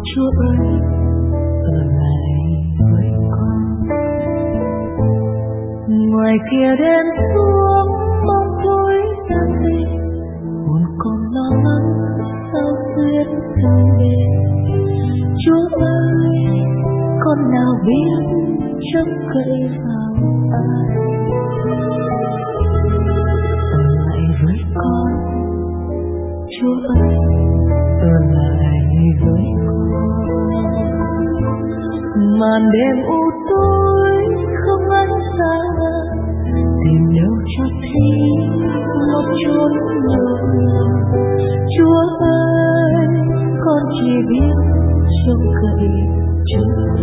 Chúa ơi, ở lại với con. Ngoài kia đêm xuống bóng tối đang về, hồn con lo lắng sao xuyên thương về. Chúa ơi, con nào biết trông cậy vào ai. Ở lại với con, Chúa ơi, ở lại với con. Màn đêm u tối không ánh sáng, tìm đâu cho thi một chốn nhộn nhịp. Chúa ơi, con chỉ biết trông cậy Chúa.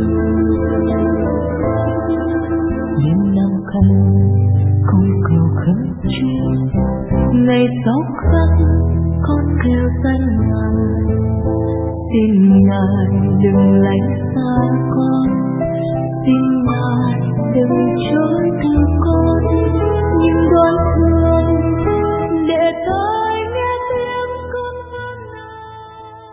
Đêm năm khăn con cầu khấn Chúa, ngày sáu khắc con kêu danh Ngài. Xin Ngài đừng lánh xa con, xin Ngài đừng chối từ con, nhưng đoán thương để tai nghe tiếng con van nài.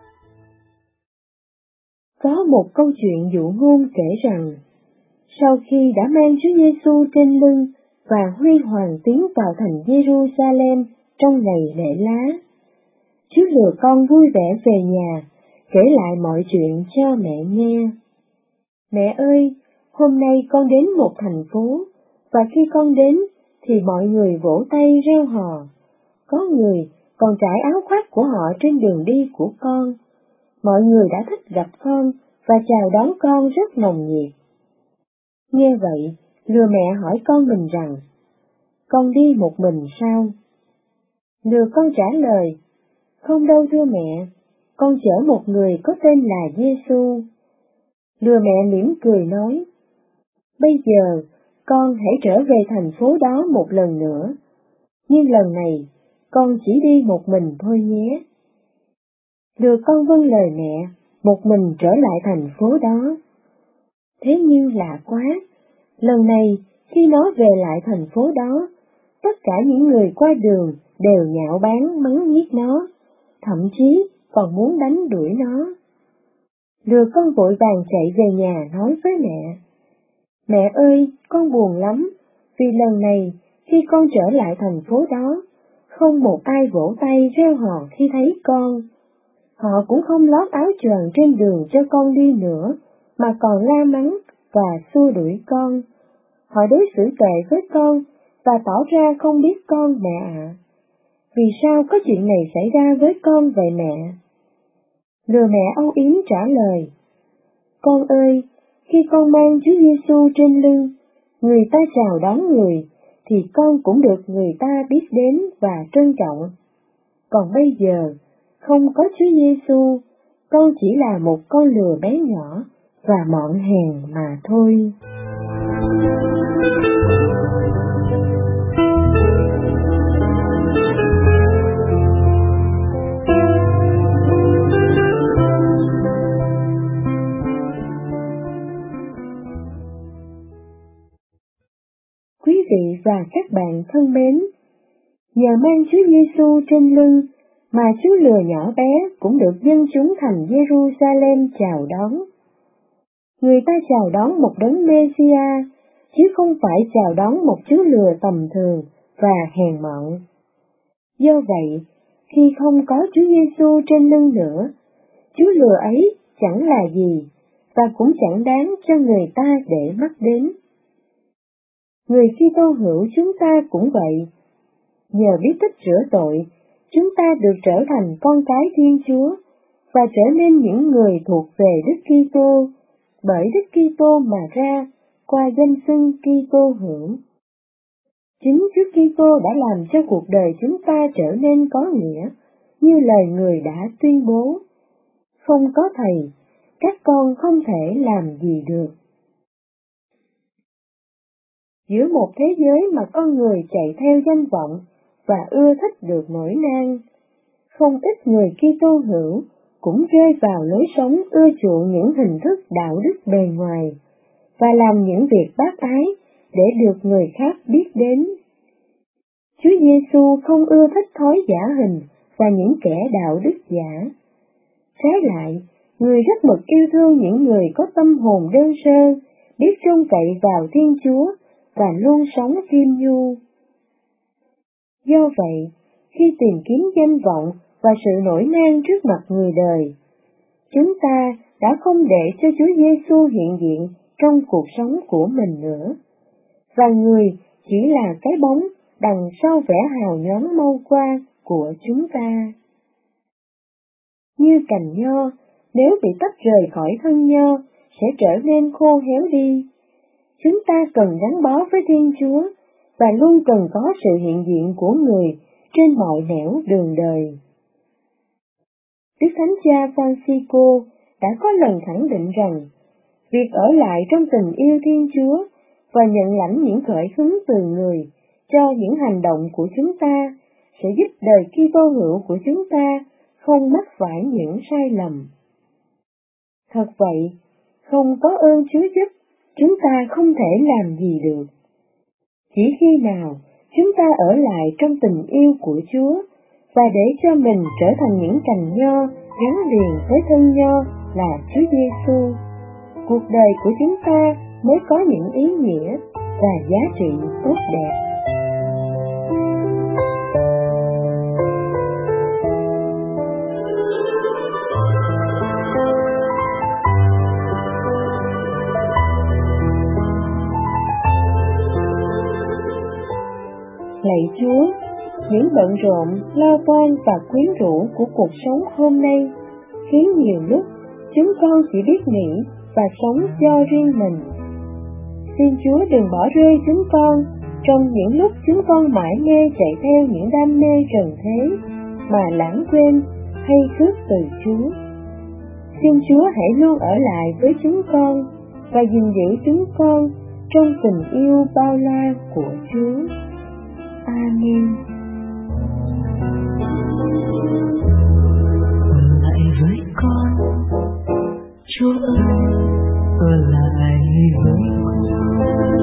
Có một câu chuyện dụ ngôn kể rằng, sau khi đã mang Chúa Giêsu trên lưng và huy hoàng tiến vào thành Jerusalem trong ngày lễ lá, Chúa lừa con vui vẻ về nhà, kể lại mọi chuyện cho mẹ nghe. Mẹ ơi, hôm nay con đến một thành phố, và khi con đến thì mọi người vỗ tay reo hò. Có người còn trải áo khoác của họ trên đường đi của con. Mọi người đã thích gặp con và chào đón con rất nồng nhiệt. Nghe vậy, lừa mẹ hỏi con mình rằng, con đi một mình sao? Lừa con trả lời, không đâu thưa mẹ, con chở một người có tên là Giêsu. Lừa mẹ mỉm cười nói, bây giờ con hãy trở về thành phố đó một lần nữa, nhưng lần này con chỉ đi một mình thôi nhé. Lừa con vâng lời mẹ, một mình trở lại thành phố đó. Thế nhưng lạ quá, lần này khi nó về lại thành phố đó, tất cả những người qua đường đều nhạo báng mắng nhiếc nó, thậm chí còn muốn đánh đuổi nó. Lừa con vội vàng chạy về nhà nói với mẹ, mẹ ơi, con buồn lắm, vì lần này khi con trở lại thành phố đó, không một ai vỗ tay reo hò khi thấy con. Họ cũng không lót áo choàng trên đường cho con đi nữa, mà còn la mắng và xua đuổi con. Họ đối xử tệ với con và tỏ ra không biết con mẹ ạ. Vì sao có chuyện này xảy ra với con vậy mẹ? Lừa mẹ âu yếm trả lời, con ơi, khi con mang Chúa Giêsu trên lưng, người ta chào đón người, thì con cũng được người ta biết đến và trân trọng. Còn bây giờ, không có Chúa Giêsu, con chỉ là một con lừa bé nhỏ và mọn hèn mà thôi. Quý vị và các bạn thân mến, nhờ mang Chúa Giêsu trên lưng mà chú lừa nhỏ bé cũng được dân chúng thành Jerusalem chào đón. Người ta chào đón một đấng Mê-si-a, chứ không phải chào đón một chú lừa tầm thường và hèn mọn. Do vậy, khi không có Chúa Giêsu trên lưng nữa, chú lừa ấy chẳng là gì, và cũng chẳng đáng cho người ta để mắt đến. Người Kitô hữu chúng ta cũng vậy. Nhờ biết cách rửa tội, chúng ta được trở thành con cái Thiên Chúa và trở nên những người thuộc về Đức Kitô, bởi Đức Kitô mà ra, qua danh xưng Kitô hữu. Chính Chúa Kitô đã làm cho cuộc đời chúng ta trở nên có nghĩa, như lời Người đã tuyên bố. Không có Thầy, các con không thể làm gì được. Giữa một thế giới mà con người chạy theo danh vọng và ưa thích được nổi nan, không ít người Kitô hữu cũng rơi vào lối sống ưa chuộng những hình thức đạo đức bề ngoài và làm những việc bác ái để được người khác biết đến. Chúa Giêsu không ưa thích thói giả hình và những kẻ đạo đức giả. Trái lại, Người rất mực yêu thương những người có tâm hồn đơn sơ, biết trông cậy vào Thiên Chúa và luôn sống khiêm nhu. Do vậy, khi tìm kiếm danh vọng và sự nổi nan trước mặt người đời, chúng ta đã không để cho Chúa Giêsu hiện diện trong cuộc sống của mình nữa, và người chỉ là cái bóng đằng sau vẻ hào nhoáng mau qua của chúng ta. Như cành nho, nếu bị tách rời khỏi thân nho, sẽ trở nên khô héo đi. Chúng ta cần gắn bó với Thiên Chúa, và luôn cần có sự hiện diện của người trên mọi nẻo đường đời. Đức Thánh Cha Francisco đã có lần khẳng định rằng, việc ở lại trong tình yêu Thiên Chúa và nhận lãnh những khởi hứng từ người cho những hành động của chúng ta sẽ giúp đời Kitô hữu của chúng ta không mắc phải những sai lầm. Thật vậy, không có ơn Chúa giúp, chúng ta không thể làm gì được. Chỉ khi nào chúng ta ở lại trong tình yêu của Chúa và để cho mình trở thành những cành nho gắn liền với thân nho là Chúa Giêsu, cuộc đời của chúng ta mới có những ý nghĩa và giá trị tốt đẹp. Lạy Chúa, những bận rộn, lo toan và quyến rũ của cuộc sống hôm nay khiến nhiều lúc chúng con chỉ biết nghĩ và sống cho riêng mình. Xin Chúa đừng bỏ rơi chúng con trong những lúc chúng con mải mê chạy theo những đam mê trần thế mà lãng quên hay khước từ Chúa. Xin Chúa hãy luôn ở lại với chúng con và gìn giữ chúng con trong tình yêu bao la của Chúa. Amen. Ở lại với con, Chúa ơi, ở lại với con.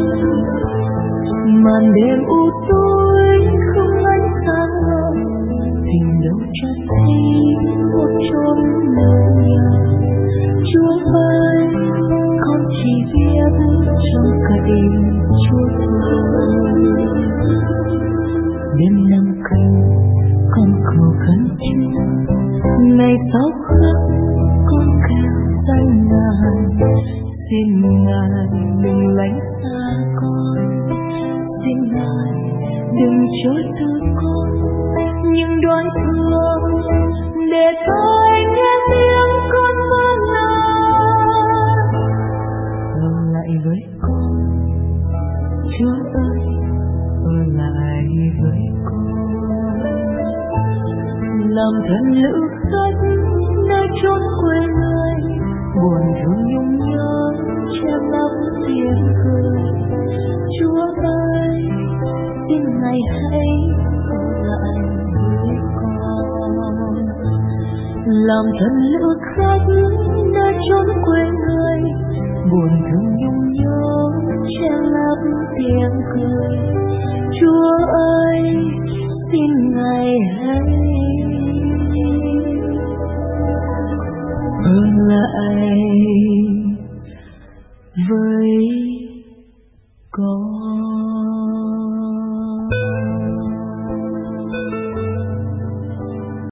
Màn đêm u tối không ánh sáng ngời, tìm đâu cho thấy một chốn nơi nhà. Chúa ơi, con chỉ biết trông cậy Chúa thôi. Đêm năm canh con cầu khấn Chúa, ngày sau khắc con kêu danh Ngài. Xin Ngài đừng lánh xa con, xin Ngài đừng chối từ con những đói thương, để tôi nghe tiếng con vang lời. Ở lại với con, Chúa ơi, ở lại với con. Làm thân lữ khách nơi chốn quê người, buồn thương nhung nhớ che lấp tiếng cười. Chúa ơi, xin Ngài hãy ở lại với con. Làm thân lữ khách nơi chốn quê người, buồn thương nhung nhớ che lấp tiếng cười. Chúa ơi, xin Ngài hãy